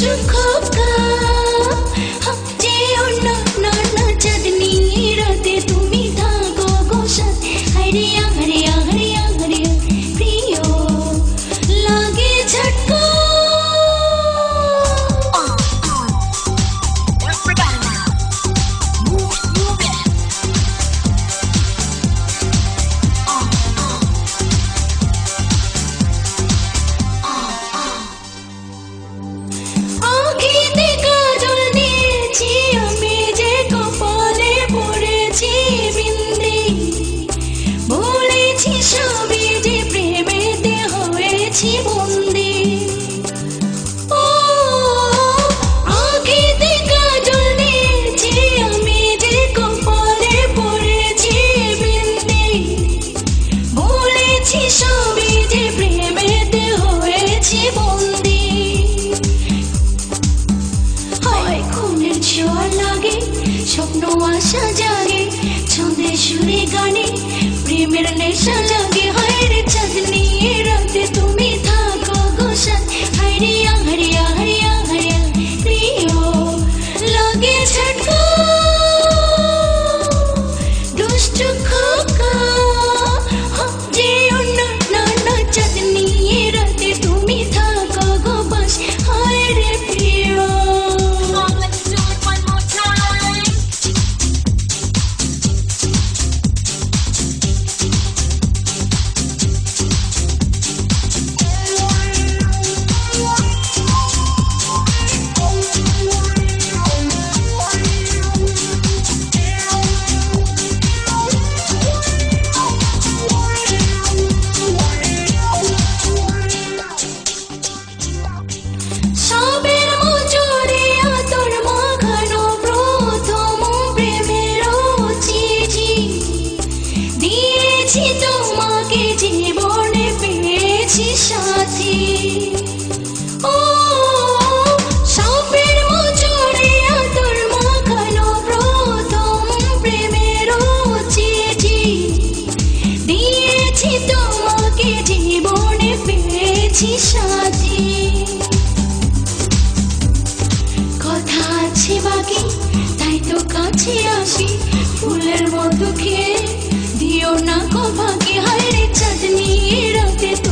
স্বপ্ন আশা জাগে ছন্দে সুরে গানে প্রেমের নেশা জাগে হায় রে চাঁদনি রাতে তুমি থাকো গো সাথ হায় রে হরিয়া হরিয়া হরিয়া প্রিয় লাগে ঝটকা দুষ্ট খোকা যে না না না চাঁদনি রাতে তুমি থাকো গো বাস হায় রে প্রিয় তোমাকে জীবনে পেয়েছি সাথী ও সাপের মোচড়ে আতর মাখানো প্রথম প্রেমের চিঠি দিয়েছি তোমাকে জীবনে পেয়েছি সাথী কথা আছে বাকি তাই তো কাছে আসি ফুলের মতো খেয়ে দিও না কো ভাগে হায় রে চাঁদনি রাতে।